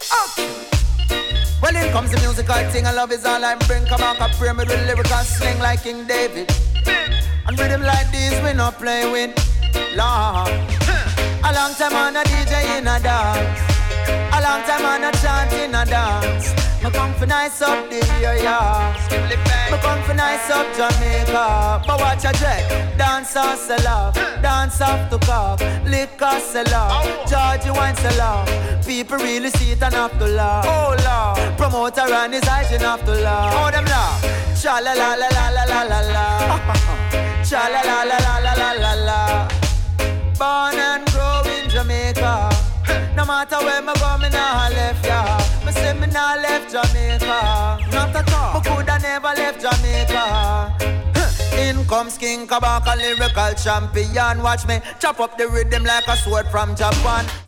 Well, in comes the musical thing, and love is all I bring. Come on, I pray me with lyrical sling like King David. And rhythm like this, we not play with. Lord, a long time on a DJ in a dance. A long time on a chant in a dance. Me come for nice up the area. Me come for nice up Jamaica. But watch a check. Dance off sell off. Dance off to cock. Liquor sell off. Georgie wine sell off. People really see it and have to laugh. Oh Lord. Promoter and his eyes and have to laugh. Oh them laugh. Cha la la la la la la la la. Cha la la la la la la la la. Born and grow in Jamaica. No matter where me go, me nah left ya. Me say me nah left Jamaica. Not at all. Me coulda never left Jamaica. In comes King Kabaka, lyrical champion. Watch me chop up the rhythm like a sword from Japan.